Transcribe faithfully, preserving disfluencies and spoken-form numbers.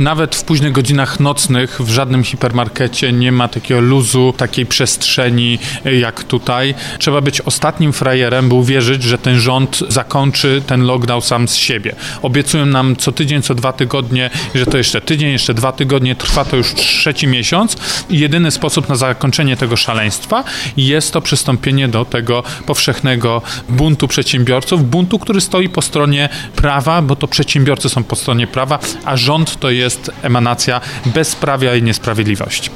Nawet w późnych godzinach nocnych w żadnym hipermarkecie nie ma takiego luzu, takiej przestrzeni jak tutaj. Trzeba być ostatnim frajerem, by uwierzyć, że ten rząd zakończy ten lockdown sam z siebie. Obiecują nam co tydzień, co dwa tygodnie, że to jeszcze tydzień, jeszcze dwa tygodnie, trwa to już trzeci miesiąc i jedyny sposób na zakończenie tego szaleństwa jest to przystąpienie do tego powszechnego buntu przedsiębiorców, buntu, który stoi po stronie prawa, bo to przedsiębiorcy są po stronie prawa, a rząd to jest emanacja bezprawia i niesprawiedliwości.